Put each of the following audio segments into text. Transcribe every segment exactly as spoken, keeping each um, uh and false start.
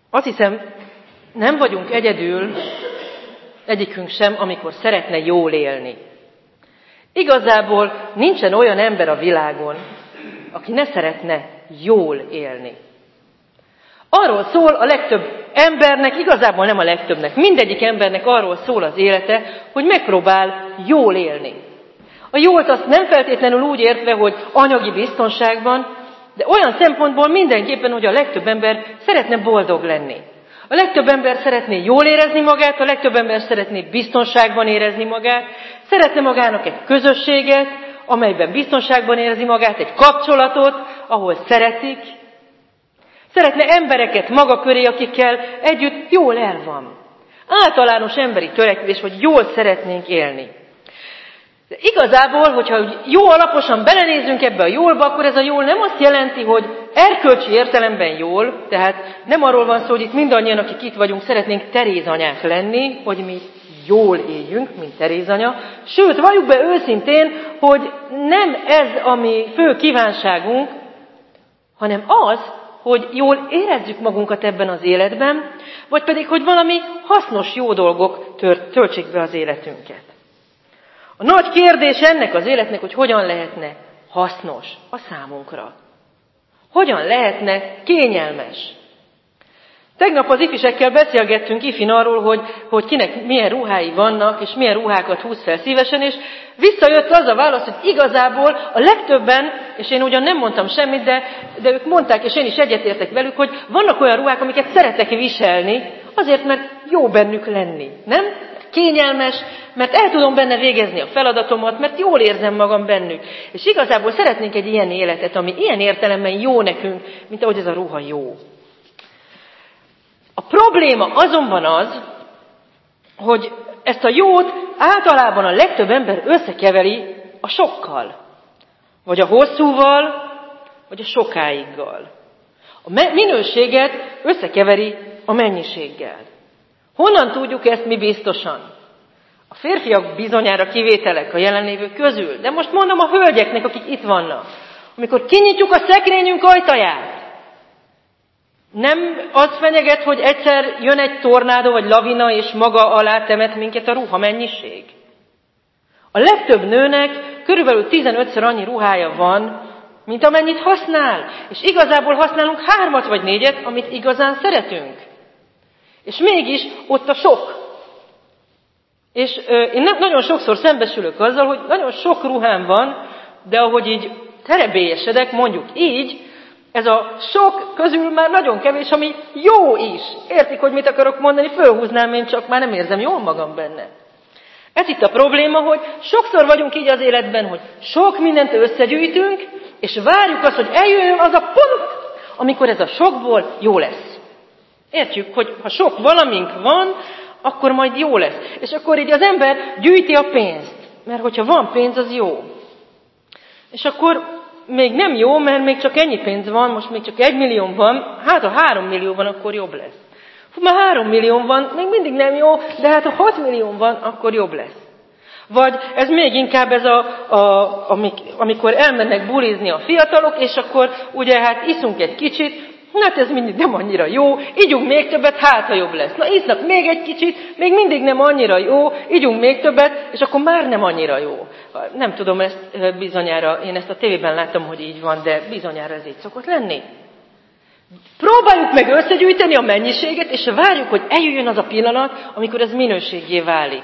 Azt hiszem, nem vagyunk egyedül, egyikünk sem, amikor szeretne jól élni. Igazából nincsen olyan ember a világon, aki ne szeretne jól élni. Arról szól a legtöbb embernek, igazából nem a legtöbbnek, mindegyik embernek arról szól az élete, hogy megpróbál jól élni. A jót azt nem feltétlenül úgy értve, hogy anyagi biztonságban, de olyan szempontból mindenképpen, hogy a legtöbb ember szeretne boldog lenni. A legtöbb ember szeretné jól érezni magát, a legtöbb ember szeretné biztonságban érezni magát, szeretne magának egy közösséget, amelyben biztonságban érzi magát, egy kapcsolatot, ahol szeretik. Szeretne embereket maga köré, akikkel együtt jól el van. Általános emberi törekvés, hogy jól szeretnénk élni. De igazából, hogyha jó alaposan belenézünk ebbe a jólba, akkor ez a jól nem azt jelenti, hogy erkölcsi értelemben jól, tehát nem arról van szó, hogy itt mindannyian, akik itt vagyunk, szeretnénk Terézanyák lenni, hogy mi jól éljünk, mint Terézanya. Sőt, valljuk be őszintén, hogy nem ez a mi fő kívánságunk, hanem az, hogy jól érezzük magunkat ebben az életben, vagy pedig, hogy valami hasznos, jó dolgok tört, töltsék be az életünket. A nagy kérdés ennek az életnek, hogy hogyan lehetne hasznos a számunkra. Hogyan lehetne kényelmes. Tegnap az ifisekkel beszélgettünk ifin arról, hogy, hogy kinek milyen ruhái vannak, és milyen ruhákat húz fel szívesen, és visszajött az a válasz, hogy igazából a legtöbben, és én ugyan nem mondtam semmit, de, de ők mondták, és én is egyetértek velük, hogy vannak olyan ruhák, amiket szeretek viselni, azért, mert jó bennük lenni, nem? Kényelmes, mert el tudom benne végezni a feladatomat, mert jól érzem magam bennük. És igazából szeretnénk egy ilyen életet, ami ilyen értelemben jó nekünk, mint ahogy ez a ruha jó. A probléma azonban az, hogy ezt a jót általában a legtöbb ember összekeveri a sokkal. Vagy a hosszúval, vagy a sokáiggal. A minőséget összekeveri a mennyiséggel. Honnan tudjuk ezt mi biztosan? A férfiak bizonyára kivételek a jelenlévők közül, de most mondom a hölgyeknek, akik itt vannak. Amikor kinyitjuk a szekrényünk ajtaját, nem az fenyeget, hogy egyszer jön egy tornádó vagy lavina, és maga alá temet minket a ruha mennyiség? A legtöbb nőnek körülbelül tizenötször annyi ruhája van, mint amennyit használ. És igazából használunk hármat vagy négyet, amit igazán szeretünk. És mégis ott a sok. És ö, én nem, nagyon sokszor szembesülök azzal, hogy nagyon sok ruhám van, de ahogy így terebélyesedek, mondjuk így, ez a sok közül már nagyon kevés, ami jó is. Értik, hogy mit akarok mondani? Fölhúznám, én csak már nem érzem jól magam benne. Ez itt a probléma, hogy sokszor vagyunk így az életben, hogy sok mindent összegyűjtünk, és várjuk azt, hogy eljöjjön az a pont, amikor ez a sokból jó lesz. Értjük, hogy ha sok valamink van, akkor majd jó lesz. És akkor így az ember gyűjti a pénzt. Mert hogyha van pénz, az jó. És akkor még nem jó, mert még csak ennyi pénz van, most még csak egy millió van, hát ha három millió van, akkor jobb lesz. Fú, már három millió van, még mindig nem jó, de hát ha hat millió van, akkor jobb lesz. Vagy ez még inkább ez a, a amik, amikor elmennek bulizni a fiatalok, és akkor ugye hát iszunk egy kicsit, hát ez mindig nem annyira jó, ígyunk még többet, hát ha jobb lesz. Na isznak még egy kicsit, még mindig nem annyira jó, ígyunk még többet, és akkor már nem annyira jó. Nem tudom, ezt bizonyára, én ezt a tévében láttam, hogy így van, de bizonyára ez így szokott lenni. Próbáljuk meg összegyűjteni a mennyiséget, és várjuk, hogy eljöjjön az a pillanat, amikor ez minőséggé válik.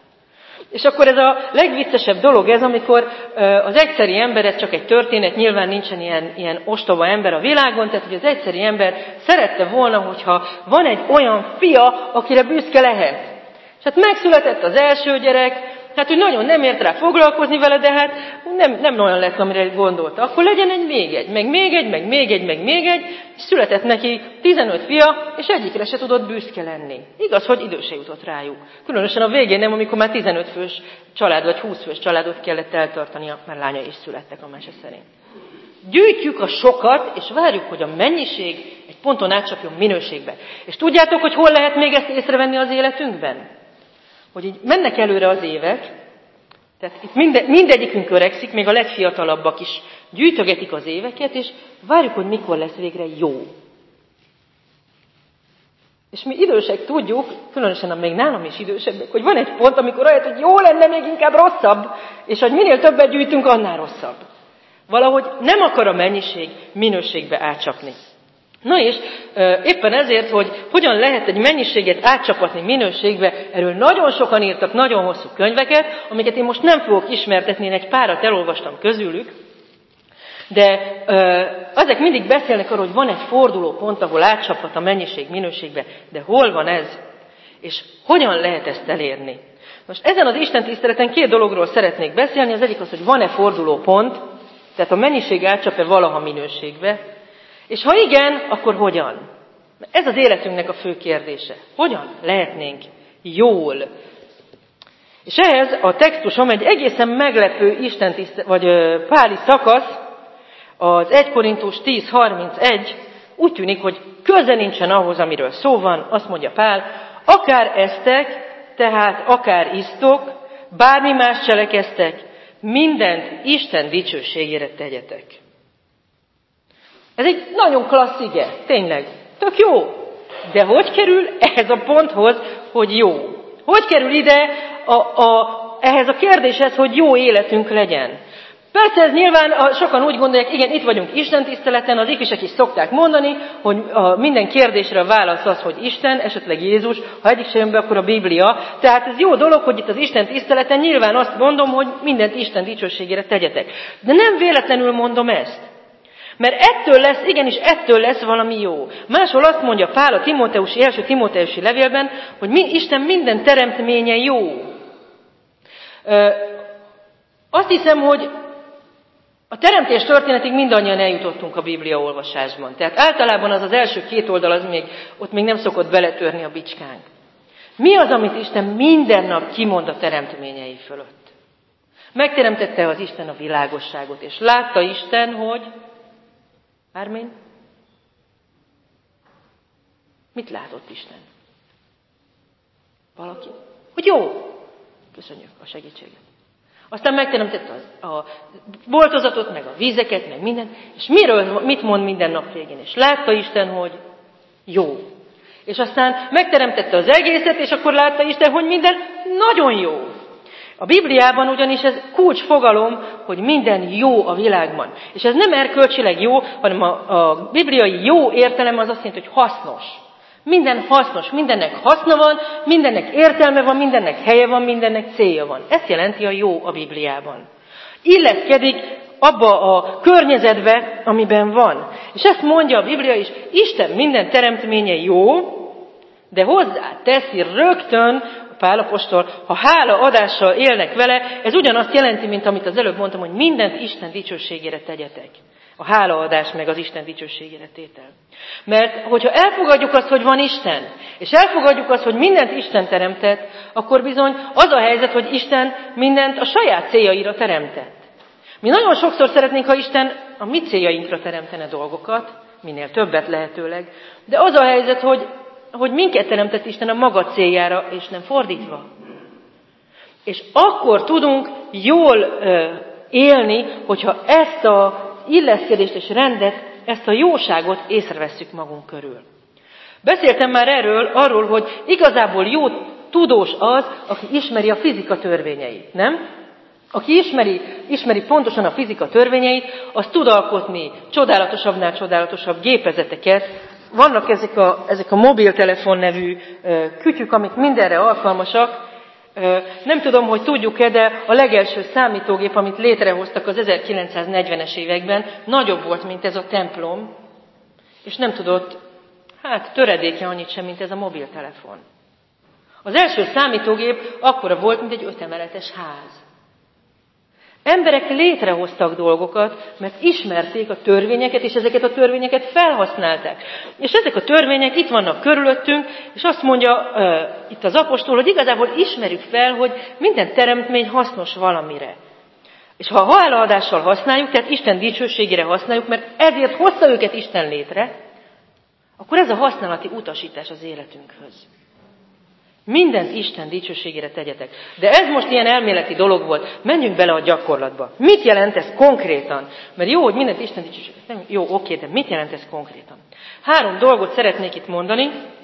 És akkor ez a legviccesebb dolog ez, amikor az egyszeri ember, ez csak egy történet, nyilván nincsen ilyen, ilyen ostoba ember a világon, tehát hogy az egyszeri ember szerette volna, hogyha van egy olyan fia, akire büszke lehet. És hát megszületett az első gyerek, hát hogy nagyon nem ért rá foglalkozni vele, de hát nem, nem olyan lett, amire gondolta. Akkor legyen egy még egy, meg még egy, meg még egy, meg még egy, és született neki tizenöt fia, és egyikre se tudott büszke lenni. Igaz, hogy idő se jutott rájuk. Különösen a végén nem, amikor már tizenöt fős család, vagy húsz fős családot kellett eltartania, mert lánya is születtek a mese szerint. Gyűjtjük a sokat, és várjuk, hogy a mennyiség egy ponton átcsapjon minőségbe. És tudjátok, hogy hol lehet még ezt észrevenni az életünkben? Hogy így mennek előre az évek, tehát itt minde, mindegyikünk öregszik, még a legfiatalabbak is gyűjtögetik az éveket, és várjuk, hogy mikor lesz végre jó. És mi idősek tudjuk, különösen a még nálam is idősebbek, hogy van egy pont, amikor olyan, hogy jó lenne, még inkább rosszabb, és hogy minél többet gyűjtünk, annál rosszabb. Valahogy nem akar a mennyiség minőségbe átcsapni. Na és éppen ezért, hogy hogyan lehet egy mennyiséget átcsapatni minőségbe, erről nagyon sokan írtak nagyon hosszú könyveket, amiket én most nem fogok ismertetni, én egy párat elolvastam közülük, de ezek mindig beszélnek arról, hogy van egy fordulópont, ahol átcsaphat a mennyiség minőségbe, de hol van ez, és hogyan lehet ezt elérni. Most ezen az Isten tiszteleten két dologról szeretnék beszélni, az egyik az, hogy van-e fordulópont, tehát a mennyiség átcsap-e valaha minőségbe, és ha igen, akkor hogyan? Ez az életünknek a fő kérdése. Hogyan lehetnénk jól? És ehhez a textusom egy egészen meglepő Isten tisztelet, vagy páli szakasz, az egy Korintus tíz harmincegy, úgy tűnik, hogy köze nincsen ahhoz, amiről szó van, azt mondja Pál, akár esztek, tehát akár isztok, bármi más cselekeztek, mindent Isten dicsőségére tegyetek. Ez egy nagyon klassz ige, tényleg, tök jó. De hogy kerül ehhez a ponthoz, hogy jó? Hogy kerül ide a, a, ehhez a kérdéshez, hogy jó életünk legyen? Persze ez nyilván a, sokan úgy gondolják, igen, itt vagyunk Isten tiszteleten, az ifisek is szokták mondani, hogy a, minden kérdésre a válasz az, hogy Isten, esetleg Jézus, ha egyik sem jön be, akkor a Biblia. Tehát ez jó dolog, hogy itt az Isten tiszteleten nyilván azt mondom, hogy mindent Isten dicsőségére tegyetek. De nem véletlenül mondom ezt. Mert ettől lesz, igenis ettől lesz valami jó. Máshol azt mondja Pál a Timóteusi, első Timóteusi levélben, hogy mi, Isten minden teremtménye jó. Ö, azt hiszem, hogy a teremtés történetig mindannyian eljutottunk a Biblia olvasásban. Tehát általában az az első két oldal, az még, ott még nem szokott beletörni a bicskánk. Mi az, amit Isten minden nap kimond a teremtményei fölött? Megteremtette az Isten a világosságot, és látta Isten, hogy... Ármin? Mit látott Isten? Valaki? Hogy jó! Köszönjük a segítséget. Aztán megteremtette a boltozatot, meg a vízeket, meg mindent, és miről, mit mond minden nap végén? És látta Isten, hogy jó. És aztán megteremtette az egészet, és akkor látta Isten, hogy minden nagyon jó. A Bibliában ugyanis ez kulcsfogalom, hogy minden jó a világban. És ez nem erkölcsileg jó, hanem a, a bibliai jó értelem az azt jelenti, hogy hasznos. Minden hasznos, mindennek haszna van, mindennek értelme van, mindennek helye van, mindennek célja van. Ezt jelenti a jó a Bibliában. Illeszkedik abba a környezetbe, amiben van. És ezt mondja a Biblia is, Isten minden teremtménye jó, de hozzá teszi rögtön Pál apostol, ha hála adással élnek vele, ez ugyanazt jelenti, mint amit az előbb mondtam, hogy mindent Isten dicsőségére tegyetek. A hálaadás meg az Isten dicsőségére tétel. Mert hogyha elfogadjuk azt, hogy van Isten, és elfogadjuk azt, hogy mindent Isten teremtett, akkor bizony az a helyzet, hogy Isten mindent a saját céljaira teremtett. Mi nagyon sokszor szeretnénk, ha Isten a mi céljainkra teremtene dolgokat, minél többet lehetőleg, de az a helyzet, hogy hogy minket teremtett Isten a maga céljára, és nem fordítva. És akkor tudunk jól ö, élni, hogyha ezt az illeszkedést és rendet, ezt a jóságot észrevesszük magunk körül. Beszéltem már erről, arról, hogy igazából jó tudós az, aki ismeri a fizika törvényeit, nem? Aki ismeri, ismeri pontosan a fizika törvényeit, az tud alkotni csodálatosabbnál csodálatosabb gépezeteket. Vannak ezek a, ezek a mobiltelefon nevű ö, kütyük, amik mindenre alkalmasak. Ö, nem tudom, hogy tudjuk-e, de a legelső számítógép, amit létrehoztak az ezerkilencszáznegyvenes években, nagyobb volt, mint ez a templom, és nem tudott, hát töredéke annyit sem, mint ez a mobiltelefon. Az első számítógép akkora volt, mint egy ötemeletes ház. Emberek létrehoztak dolgokat, mert ismerték a törvényeket, és ezeket a törvényeket felhasználták. És ezek a törvények itt vannak körülöttünk, és azt mondja uh, itt az apostol, hogy igazából ismerjük fel, hogy minden teremtmény hasznos valamire. És ha a hálaadással használjuk, tehát Isten dicsőségére használjuk, mert ezért hozta őket Isten létre, akkor ez a használati utasítás az életünkhöz. Mindent Isten dicsőségére tegyetek. De ez most ilyen elméleti dolog volt. Menjünk bele a gyakorlatba. Mit jelent ez konkrétan? Mert jó, hogy mindent Isten dicsőségére. Jó, oké, de mit jelent ez konkrétan? Három dolgot szeretnék itt mondani.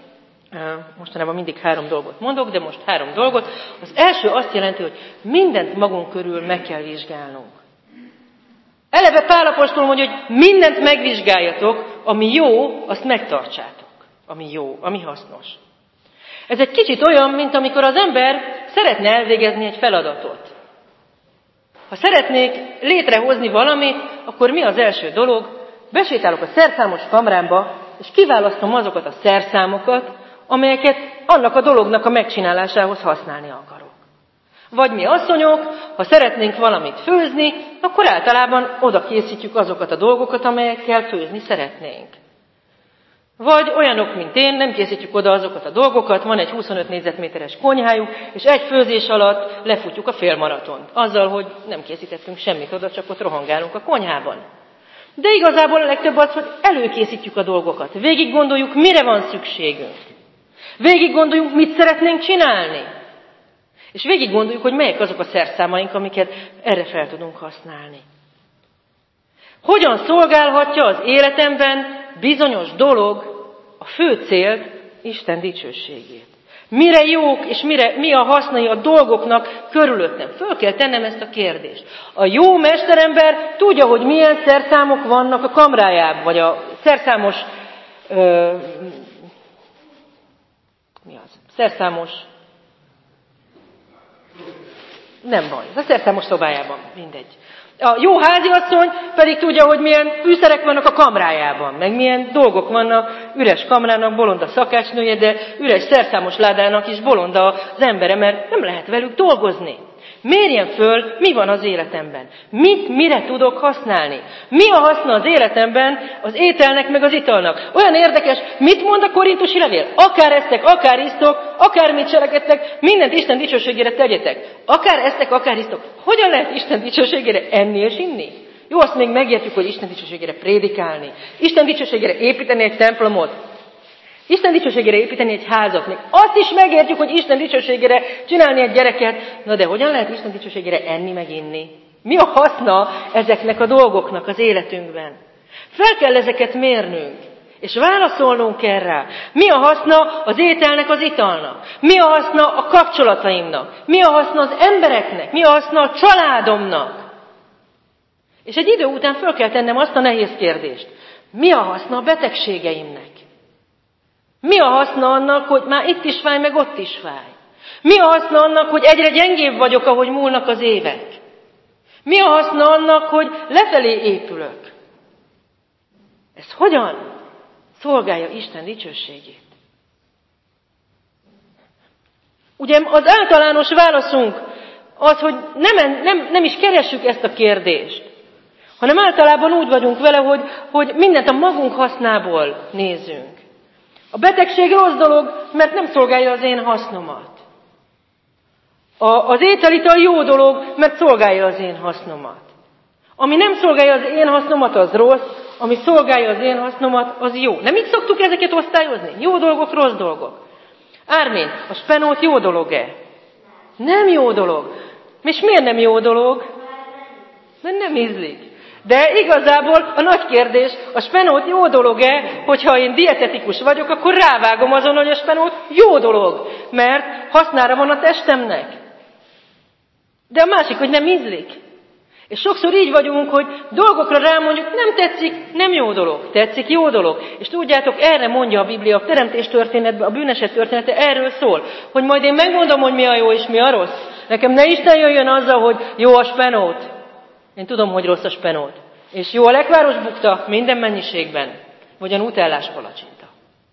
Mostanában mindig három dolgot mondok, de most három dolgot. Az első azt jelenti, hogy mindent magunk körül meg kell vizsgálnunk. Eleve Pál apostol mondja, hogy mindent megvizsgáljatok, ami jó, azt megtartsátok. Ami jó, ami hasznos. Ez egy kicsit olyan, mint amikor az ember szeretne elvégezni egy feladatot. Ha szeretnék létrehozni valamit, akkor mi az első dolog? Besétálok a szerszámos kamrámba, és kiválasztom azokat a szerszámokat, amelyeket annak a dolognak a megcsinálásához használni akarok. Vagy mi asszonyok, ha szeretnénk valamit főzni, akkor általában oda készítjük azokat a dolgokat, amelyekkel főzni szeretnénk. Vagy olyanok, mint én, nem készítjük oda azokat a dolgokat, van egy huszonöt négyzetméteres konyhájuk, és egy főzés alatt lefutjuk a félmaratont. Azzal, hogy nem készítettünk semmit oda, csak ott rohangálunk a konyhában. De igazából a legtöbb az, hogy előkészítjük a dolgokat. Végig gondoljuk, mire van szükségünk. Végig gondoljuk, mit szeretnénk csinálni. És végig gondoljuk, hogy melyek azok a szerszámaink, amiket erre fel tudunk használni. Hogyan szolgálhatja az életemben bizonyos dolog a fő célt, Isten dicsőségét? Mire jók, és mire, mi a hasznai a dolgoknak körülöttem? Föl kell tennem ezt a kérdést. A jó mesterember tudja, hogy milyen szerszámok vannak a kamrájában, vagy a szerszámos... Ö, mi az? Szerszámos... Nem baj, ez a szerszámos szobájában, mindegy. A jó háziasszony pedig tudja, hogy milyen fűszerek vannak a kamrájában, meg milyen dolgok vannak, üres kamrának bolond a szakácsnője, de üres szerszámos ládának is bolond az embere, mert nem lehet velük dolgozni. Mérjen föl, mi van az életemben. Mit, mire tudok használni. Mi a haszna az életemben az ételnek, meg az italnak. Olyan érdekes, mit mond a korintusi levél? Akár esztek, akár isztok, akármit cselekedtek, mindent Isten dicsőségére tegyetek. Akár esztek, akár isztok. Hogyan lehet Isten dicsőségére enni és inni? Jó, azt még megértjük, hogy Isten dicsőségére prédikálni. Isten dicsőségére építeni egy templomot. Isten dicsőségére építeni egy házat. Még azt is megértjük, hogy Isten dicsőségére csinálni egy gyereket. Na de hogyan lehet Isten dicsőségére enni, meg inni? Mi a haszna ezeknek a dolgoknak az életünkben? Fel kell ezeket mérnünk, és válaszolnunk kell rá. Mi a haszna az ételnek, az italnak? Mi a haszna a kapcsolataimnak? Mi a haszna az embereknek? Mi a haszna a családomnak? És egy idő után fel kell tennem azt a nehéz kérdést. Mi a haszna a betegségeimnek? Mi a haszna annak, hogy már itt is fáj, meg ott is fáj? Mi a haszna annak, hogy egyre gyengébb vagyok, ahogy múlnak az évek? Mi a haszna annak, hogy lefelé épülök? Ez hogyan szolgálja Isten dicsőségét? Ugye az általános válaszunk az, hogy nem, nem, nem is keressük ezt a kérdést, hanem általában úgy vagyunk vele, hogy, hogy mindent a magunk hasznából nézünk. A betegség rossz dolog, mert nem szolgálja az én hasznomat. A, az ételital jó dolog, mert szolgálja az én hasznomat. Ami nem szolgálja az én hasznomat, az rossz, ami szolgálja az én hasznomat, az jó. Nem így szoktuk ezeket osztályozni? Jó dolgok, rossz dolgok. Ármén, a spenót jó dolog-e? Nem jó dolog. És miért nem jó dolog? Mert nem ízlik. De igazából a nagy kérdés, a spenót jó dolog-e, hogyha én dietetikus vagyok, akkor rávágom azon, hogy a spenót jó dolog, mert hasznára van a testemnek. De a másik, hogy nem ízlik. És sokszor így vagyunk, hogy dolgokra rámondjuk, nem tetszik, nem jó dolog, tetszik, jó dolog. És tudjátok, erre mondja a Biblia, a teremtés történetben, a bűneset története erről szól, hogy majd én megmondom, hogy mi a jó és mi a rossz. Nekem ne Isten jöjjön azzal, hogy jó a spenót. Én tudom, hogy rossz a spenót. És jó a lekváros bukta minden mennyiségben, vagy a nutellás palacsinta.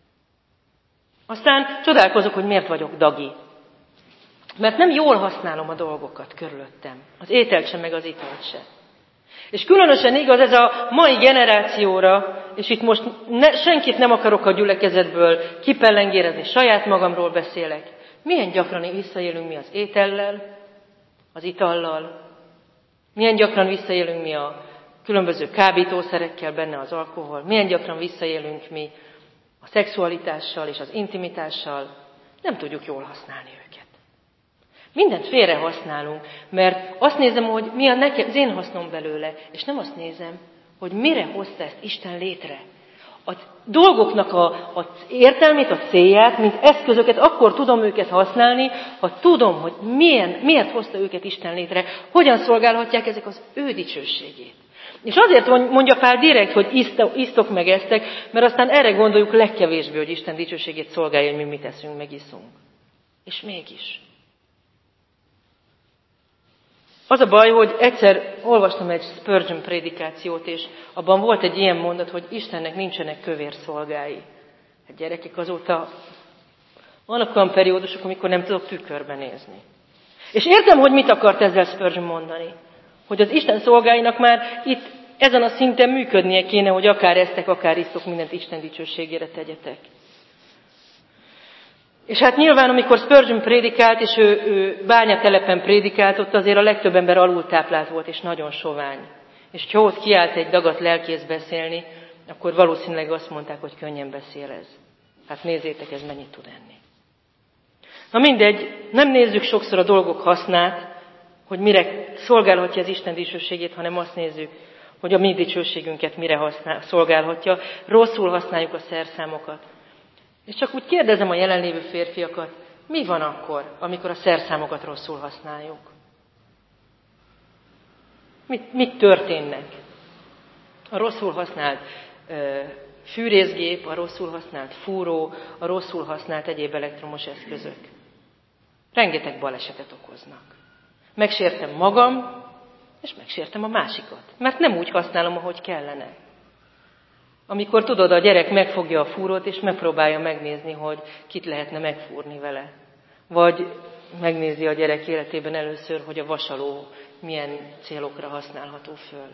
Aztán csodálkozok, hogy miért vagyok dagi. Mert nem jól használom a dolgokat körülöttem. Az ételt sem, meg az italt sem. És különösen igaz ez a mai generációra, és itt most ne, senkit nem akarok a gyülekezetből kipellengérezni, saját magamról beszélek. Milyen gyakran visszaélünk mi az étellel, az itallal, milyen gyakran visszaélünk mi a különböző kábítószerekkel, benne az alkohol, milyen gyakran visszaélünk mi a szexualitással és az intimitással, nem tudjuk jól használni őket. Mindent félre használunk, mert azt nézem, hogy mi a nekem, az én hasznom belőle, és nem azt nézem, hogy mire hozta ezt Isten létre. a dolgoknak a, a értelmét, a célját, mint eszközöket, akkor tudom őket használni, ha tudom, hogy milyen, miért hozta őket Isten létre, hogyan szolgálhatják ezek az ő dicsőségét. És azért mondja Pál direkt, hogy isztok meg esztek, mert aztán erre gondoljuk legkevésbé, hogy Isten dicsőségét szolgálja, hogy mi mit eszünk, meg iszunk. És mégis. Az a baj, hogy egyszer olvastam egy Spurgeon prédikációt, és abban volt egy ilyen mondat, hogy Istennek nincsenek kövér szolgái. Hát gyerekek, azóta vannak olyan periódusok, amikor nem tudok tükörbe nézni. És értem, hogy mit akart ezzel Spurgeon mondani. Hogy az Isten szolgáinak már itt ezen a szinten működnie kéne, hogy akár esztek, akár isztok, mindent Isten dicsőségére tegyetek. És hát nyilván, amikor Spurgeon prédikált, és ő, ő bányatelepen prédikált, ott azért a legtöbb ember alultáplált volt, és nagyon sovány. És ha ott kiállt egy dagat lelkész beszélni, akkor valószínűleg azt mondták, hogy könnyen beszél ez. Hát nézzétek, ez mennyit tud enni. Na mindegy, nem nézzük sokszor a dolgok hasznát, hogy mire szolgálhatja az Isten dicsőségét, hanem azt nézzük, hogy a mi dicsőségünket mire használ, szolgálhatja. Rosszul használjuk a szerszámokat. És csak úgy kérdezem a jelenlévő férfiakat, mi van akkor, amikor a szerszámokat rosszul használjuk? Mit, mit történnek? A rosszul használt ö, fűrészgép, a rosszul használt fúró, a rosszul használt egyéb elektromos eszközök. Rengeteg balesetet okoznak. Megsértem magam, és megsértem a másikat. Mert nem úgy használom, ahogy kellene. Amikor tudod, a gyerek megfogja a fúrót, és megpróbálja megnézni, hogy kit lehetne megfúrni vele. Vagy megnézi a gyerek életében először, hogy a vasaló milyen célokra használható föl.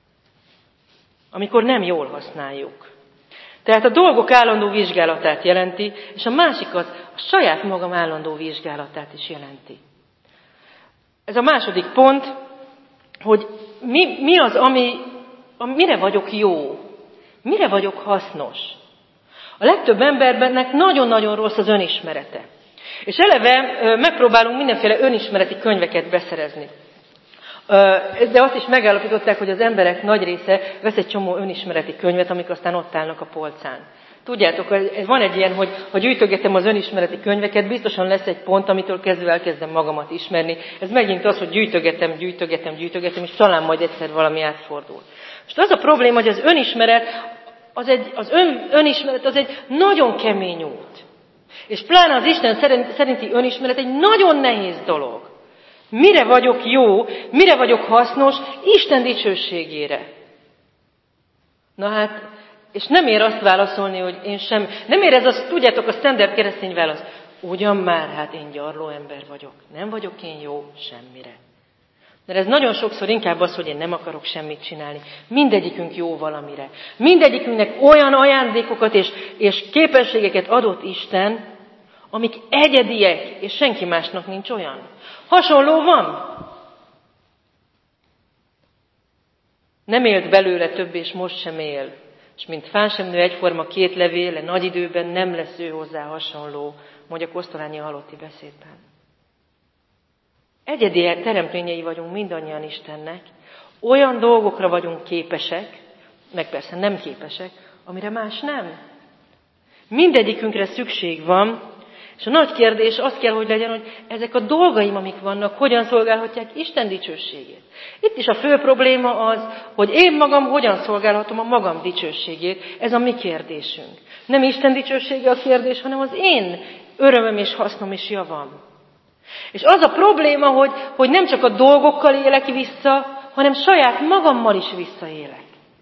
Amikor nem jól használjuk. Tehát a dolgok állandó vizsgálatát jelenti, és a másikat, a saját magam állandó vizsgálatát is jelenti. Ez a második pont, hogy mi, mi az, ami, mire vagyok jó, mire vagyok hasznos. A legtöbb embernek nagyon-nagyon rossz az önismerete. És eleve megpróbálunk mindenféle önismereti könyveket beszerezni. De azt is megállapították, hogy az emberek nagy része vesz egy csomó önismereti könyvet, amik aztán ott állnak a polcán. Tudjátok, van egy ilyen, hogy ha gyűjtögetem az önismereti könyveket, biztosan lesz egy pont, amitől kezdve elkezdem magamat ismerni. Ez megint az, hogy gyűjtögetem, gyűjtögetem, gyűjtögetem, és talán majd egyszer valami átfordul. Most az a probléma, hogy az önismeret, az, egy, az ön, önismeret az egy nagyon kemény út. És pláne az Isten szerinti önismeret egy nagyon nehéz dolog. Mire vagyok jó, mire vagyok hasznos, Isten dicsőségére. Na hát, és nem ér azt válaszolni, hogy én sem, nem ér ez azt, tudjátok, a standard keresztény válasz. Ugyan már, hát én gyarló ember vagyok. Nem vagyok én jó semmire. Mert ez nagyon sokszor inkább az, hogy én nem akarok semmit csinálni. Mindegyikünk jó valamire. Mindegyikünknek olyan ajándékokat és, és képességeket adott Isten, amik egyediek, és senki másnak nincs olyan. Hasonló van. Nem élt belőle több, és most sem él. És mint fán sem nő egyforma két levéle, nagy időben nem lesz ő hozzá hasonló, mondja Kosztolányi halotti beszédben. Egyedi teremtményei vagyunk mindannyian Istennek, olyan dolgokra vagyunk képesek, meg persze nem képesek, amire más nem. Mindegyikünkre szükség van, és a nagy kérdés az kell, hogy legyen, hogy ezek a dolgaim, amik vannak, hogyan szolgálhatják Isten dicsőségét. Itt is a fő probléma az, hogy én magam hogyan szolgálhatom a magam dicsőségét. Ez a mi kérdésünk. Nem Isten dicsősége a kérdés, hanem az én örömöm és hasznom és javam. És az a probléma, hogy, hogy nem csak a dolgokkal élek vissza, hanem saját magammal is visszaélek.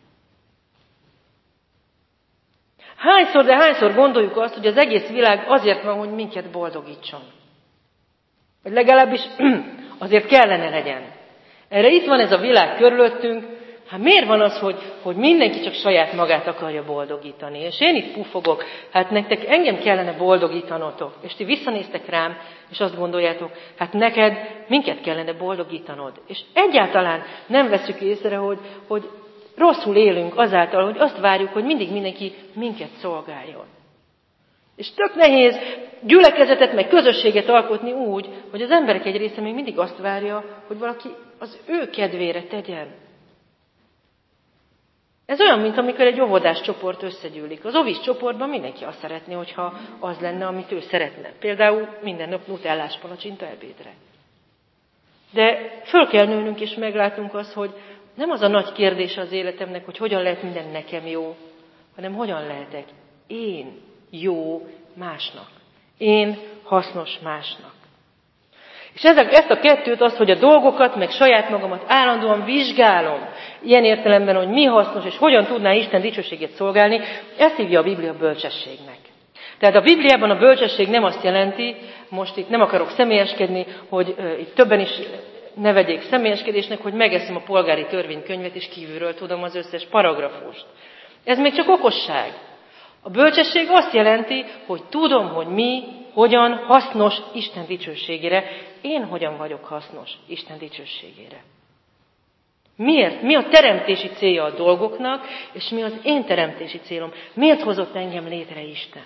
Hányszor, de hányszor gondoljuk azt, hogy az egész világ azért van, hogy minket boldogítson. Vagy legalábbis azért kellene legyen. Erre itt van ez a világ körülöttünk, hát miért van az, hogy, hogy mindenki csak saját magát akarja boldogítani? És én itt pufogok, hát nektek engem kellene boldogítanotok. És ti visszanéztek rám, és azt gondoljátok, hát neked minket kellene boldogítanod. És egyáltalán nem veszük észre, hogy, hogy rosszul élünk azáltal, hogy azt várjuk, hogy mindig mindenki minket szolgáljon. És tök nehéz gyülekezetet, meg közösséget alkotni úgy, hogy az emberek egy része még mindig azt várja, hogy valaki az ő kedvére tegyen. Ez olyan, mint amikor egy óvodás csoport összegyűlik. Az óvis csoportban mindenki azt szeretné, hogyha az lenne, amit ő szeretne. Például minden nap nutellás palacsinta ebédre. De föl kell nőnünk és meglátnunk azt, hogy nem az a nagy kérdés az életemnek, hogy hogyan lehet minden nekem jó, hanem hogyan lehetek én jó másnak. Én hasznos másnak. És ezek, ezt a kettőt, azt, hogy a dolgokat, meg saját magamat állandóan vizsgálom, ilyen értelemben, hogy mi hasznos, és hogyan tudná Isten dicsőségét szolgálni, ezt hívja a Biblia bölcsességnek. Tehát a Bibliában a bölcsesség nem azt jelenti, most itt nem akarok személyeskedni, hogy uh, itt többen is ne vegyék személyeskedésnek, hogy megeszem a polgári törvénykönyvet, és kívülről tudom az összes paragrafust. Ez még csak okosság. A bölcsesség azt jelenti, hogy tudom, hogy mi, hogyan hasznos Isten dicsőségére. Én hogyan vagyok hasznos Isten dicsőségére. Miért? Mi a teremtési célja a dolgoknak, és mi az én teremtési célom? Miért hozott engem létre Isten?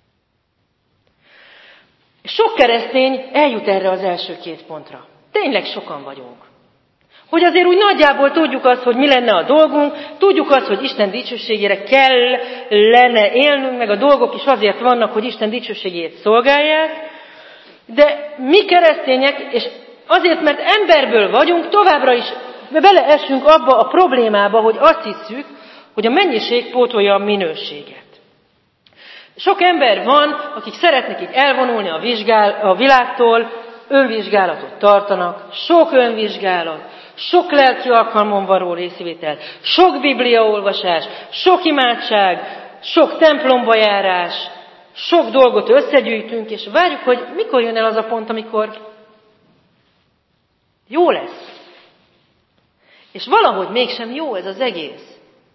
Sok keresztény eljut erre az első két pontra. Tényleg sokan vagyunk. Hogy azért úgy nagyjából tudjuk azt, hogy mi lenne a dolgunk, tudjuk azt, hogy Isten dicsőségére kell lenne élnünk, meg a dolgok is azért vannak, hogy Isten dicsőségét szolgálják, de mi keresztények, és azért, mert emberből vagyunk, továbbra is beleesünk abba a problémába, hogy azt hiszük, hogy a mennyiség pótolja a minőséget. Sok ember van, akik szeretnek így elvonulni a, vizsgál, a világtól, önvizsgálatot tartanak, sok önvizsgálat, sok lelki alkalmon való részvétel, sok bibliaolvasás, sok imádság, sok templomba járás, sok dolgot összegyűjtünk, és várjuk, hogy mikor jön el az a pont, amikor jó lesz. És valahogy mégsem jó ez az egész.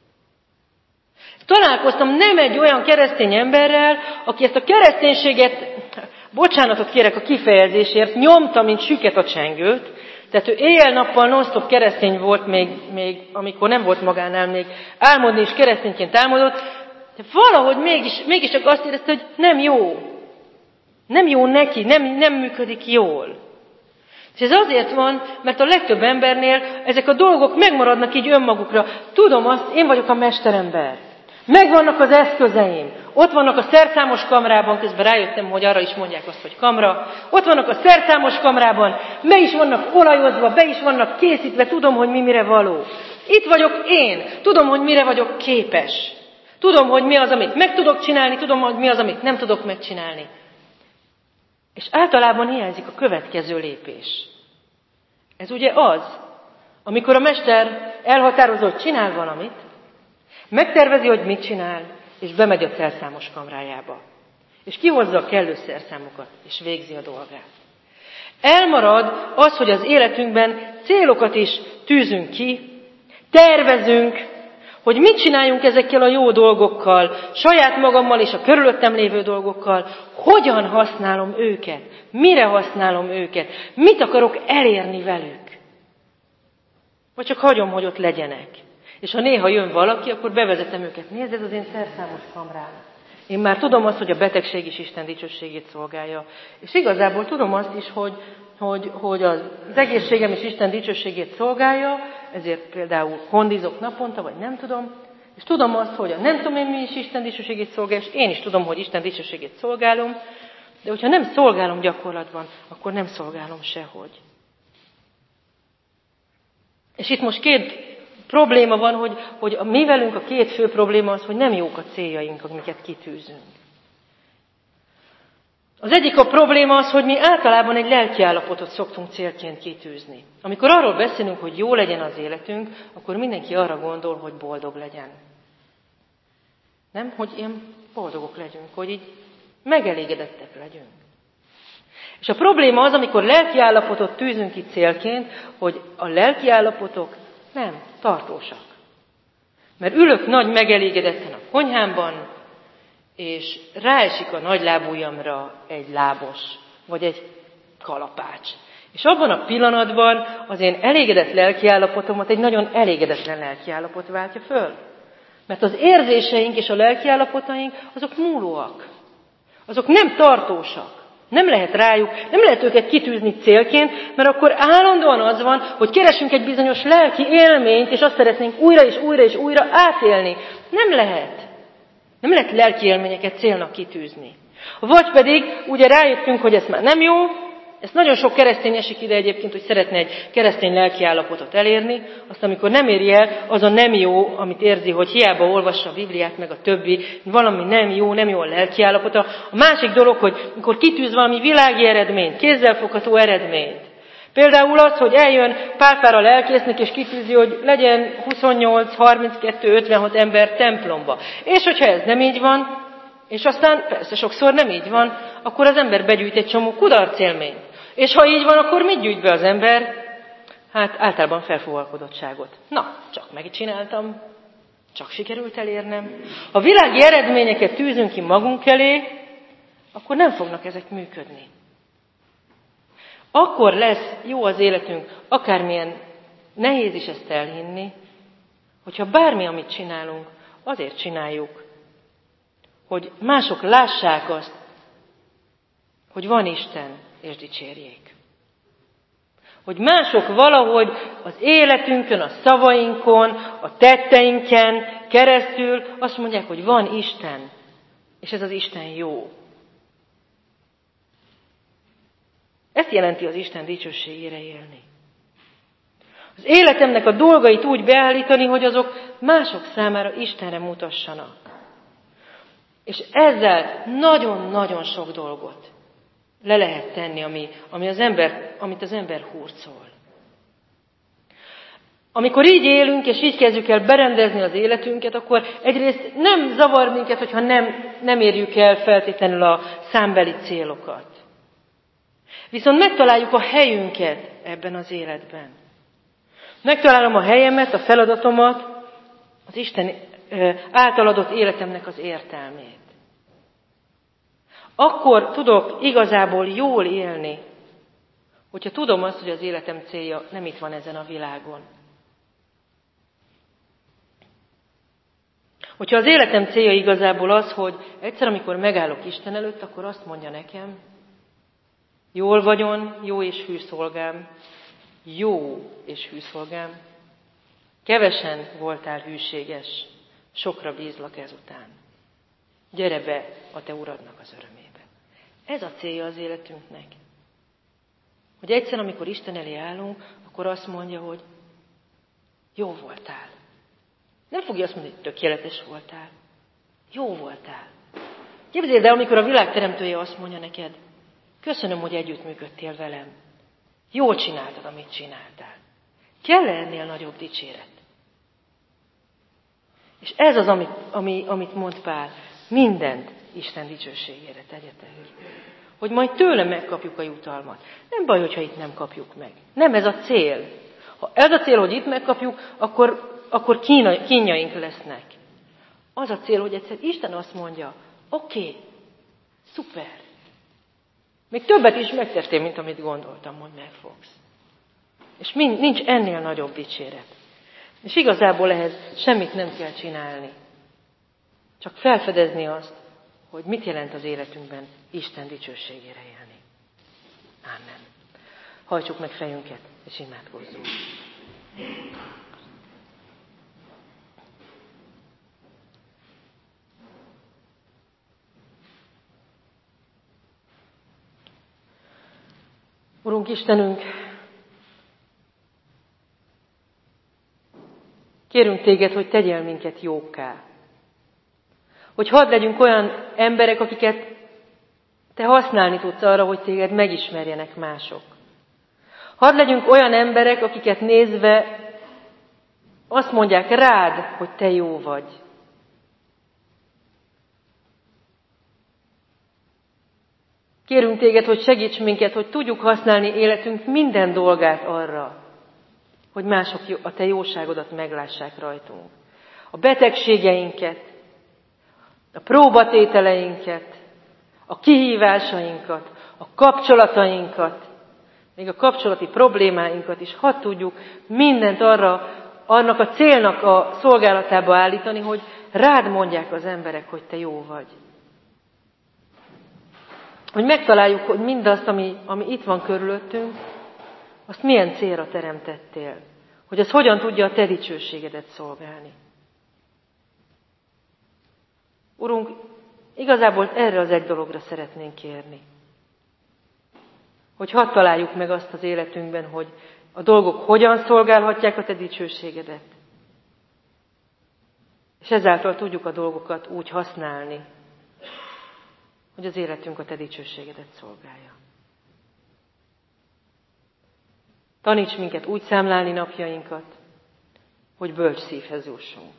Találkoztam nem egy olyan keresztény emberrel, aki ezt a kereszténységet, bocsánatot kérek a kifejezésért, nyomta, mint süket a csengőt. Tehát ő éjjel-nappal non-stop keresztény volt, még, még amikor nem volt magánál, még álmodni is keresztényként álmodott, de valahogy mégis, mégiscsak azt érezte, hogy nem jó. Nem jó neki, nem, nem működik jól. És ez azért van, mert a legtöbb embernél ezek a dolgok megmaradnak így önmagukra. Tudom azt, én vagyok a mesterember. Megvannak az eszközeim. Ott vannak a szerszámos kamrában, közben rájöttem, hogy arra is mondják azt, hogy kamra. Ott vannak a szerszámos kamrában, be is vannak olajozva, be is vannak készítve, tudom, hogy mi mire való. Itt vagyok én, tudom, hogy mire vagyok képes. Tudom, hogy mi az, amit meg tudok csinálni, tudom, hogy mi az, amit nem tudok megcsinálni. És általában hiányzik a következő lépés. Ez ugye az, amikor a mester elhatározza, hogy csinál valamit, megtervezi, hogy mit csinál, és bemegy a szerszámos kamrájába. És kihozza a kellő szerszámokat, és végzi a dolgát. Elmarad az, hogy az életünkben célokat is tűzünk ki, tervezünk, hogy mit csináljunk ezekkel a jó dolgokkal, saját magammal és a körülöttem lévő dolgokkal, hogyan használom őket, mire használom őket, mit akarok elérni velük. Vagy csak hagyom, hogy ott legyenek. És ha néha jön valaki, akkor bevezetem őket. Nézd, ez az én szerszámos kamrám. Én már tudom azt, hogy a betegség is Isten dicsőségét szolgálja. És igazából tudom azt is, hogy, hogy, hogy az egészségem is Isten dicsőségét szolgálja, ezért például kondizok naponta, vagy nem tudom. És tudom azt, hogy a nem tudom én mi is Isten dicsőségét szolgálja, és én is tudom, hogy Isten dicsőségét szolgálom, de hogyha nem szolgálom gyakorlatban, akkor nem szolgálom sehogy. És itt most két probléma van, hogy, hogy a mi velünk a két fő probléma az, hogy nem jók a céljaink, amiket kitűzünk. Az egyik a probléma az, hogy mi általában egy lelkiállapotot szoktunk célként kitűzni. Amikor arról beszélünk, hogy jó legyen az életünk, akkor mindenki arra gondol, hogy boldog legyen. Nem? Hogy ilyen boldogok legyünk, hogy így megelégedettek legyünk. És a probléma az, amikor lelkiállapotot tűzünk ki célként, hogy a lelkiállapotok nem tartósak. Mert ülök nagy megelégedetten a konyhámban, és ráesik a nagy lábujjamra egy lábos, vagy egy kalapács. És abban a pillanatban az én elégedett lelkiállapotomat egy nagyon elégedetlen lelkiállapot váltja föl. Mert az érzéseink és a lelkiállapotaink, azok múlóak. Azok nem tartósak. Nem lehet rájuk, nem lehet őket kitűzni célként, mert akkor állandóan az van, hogy keresünk egy bizonyos lelki élményt, és azt szeretnénk újra és újra és újra átélni. Nem lehet. Nem lehet lelki élményeket célnak kitűzni. Vagy pedig ugye rájöttünk, hogy ez már nem jó, ezt nagyon sok keresztény esik ide egyébként, hogy szeretne egy keresztény lelki állapotot elérni, azt amikor nem éri el, az a nem jó, amit érzi, hogy hiába olvassa a Bibliát, meg a többi, valami nem jó, nem jó a lelki állapota. A másik dolog, hogy amikor kitűz valami világi eredményt, kézzelfogható eredményt. Például az, hogy eljön pálfára lelkésznek, és kitűzi, hogy legyen huszonnyolc, harminckettő, ötvenhat ember templomba. És hogyha ez nem így van, és aztán persze sokszor nem így van, akkor az ember begyűjt egy csomó kudarcélményt. És ha így van, akkor mit gyűjt be az ember? Hát általában felfúvalkodottságot. Na, csak megcsináltam, csak sikerült elérnem. Ha világi eredményeket tűzünk ki magunk elé, akkor nem fognak ezek működni. Akkor lesz jó az életünk, akármilyen nehéz is ezt elhinni, hogyha bármi, amit csinálunk, azért csináljuk, hogy mások lássák azt, hogy van Isten, és dicsérjék. Hogy mások valahogy az életünkön, a szavainkon, a tetteinken keresztül azt mondják, hogy van Isten, és ez az Isten jó. Ezt jelenti az Isten dicsőségére élni. Az életemnek a dolgait úgy beállítani, hogy azok mások számára Istenre mutassanak. És ezzel nagyon-nagyon sok dolgot le lehet tenni, ami, ami az ember, amit az ember hurcol. Amikor így élünk, és így kezdjük el berendezni az életünket, akkor egyrészt nem zavar minket, hogyha nem, nem érjük el feltétlenül a számbeli célokat. Viszont megtaláljuk a helyünket ebben az életben. Megtalálom a helyemet, a feladatomat, az Isten által adott életemnek az értelmét. Akkor tudok igazából jól élni, hogyha tudom azt, hogy az életem célja nem itt van ezen a világon. Hogyha az életem célja igazából az, hogy egyszer, amikor megállok Isten előtt, akkor azt mondja nekem, jól vagyon, jó és hű szolgám, jó és hű szolgám, kevesen voltál hűséges, sokra bízlak ezután. Gyere be a te uradnak az örömébe. Ez a célja az életünknek. Hogy egyszer, amikor Isten elé állunk, akkor azt mondja, hogy jó voltál. Nem fogja azt mondani, hogy tökéletes voltál. Jó voltál. Képzeld el, amikor a világ teremtője azt mondja neked, köszönöm, hogy együttműködtél velem. Jól csináltad, amit csináltál. Kell ennél nagyobb dicséret? És ez az, amit, ami, amit mond Pál. Mindent Isten dicsőségére tegyetek. Hogy majd tőle megkapjuk a jutalmat. Nem baj, hogyha itt nem kapjuk meg. Nem ez a cél. Ha ez a cél, hogy itt megkapjuk, akkor, akkor kína, kínjaink lesznek. Az a cél, hogy egyszer Isten azt mondja, oké, okay, szuper. Még többet is megtettél, mint amit gondoltam, hogy megfogsz. És mind, nincs ennél nagyobb dicséret. És igazából ehhez semmit nem kell csinálni. Csak felfedezni azt, hogy mit jelent az életünkben Isten dicsőségére élni. Ámen. Hajtsuk meg fejünket, és imádkozzunk. Urunk Istenünk, kérünk Téged, hogy tegyél minket jókká. Hogy hadd legyünk olyan emberek, akiket Te használni tudsz arra, hogy Téged megismerjenek mások. Hadd legyünk olyan emberek, akiket nézve azt mondják rád, hogy Te jó vagy. Kérünk Téged, hogy segíts minket, hogy tudjuk használni életünk minden dolgát arra, hogy mások a Te jóságodat meglássák rajtunk. A betegségeinket, a próbatételeinket, a kihívásainkat, a kapcsolatainkat, még a kapcsolati problémáinkat is hadd tudjuk mindent arra, annak a célnak a szolgálatába állítani, hogy rád mondják az emberek, hogy Te jó vagy. hogy megtaláljuk, hogy mindazt, ami, ami itt van körülöttünk, azt milyen célra teremtettél. Hogy az hogyan tudja a te dicsőségedet szolgálni. Urunk, igazából erre az egy dologra szeretnénk kérni. Hogy hadd találjuk meg azt az életünkben, hogy a dolgok hogyan szolgálhatják a te dicsőségedet. És ezáltal tudjuk a dolgokat úgy használni, hogy az életünk a te dicsőségedet szolgálja. Taníts minket úgy számlálni napjainkat, hogy bölcs szívhez jussunk.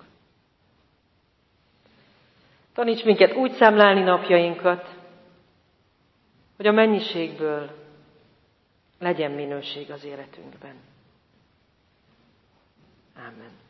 Taníts minket úgy számlálni napjainkat, hogy a mennyiségből legyen minőség az életünkben. Ámen.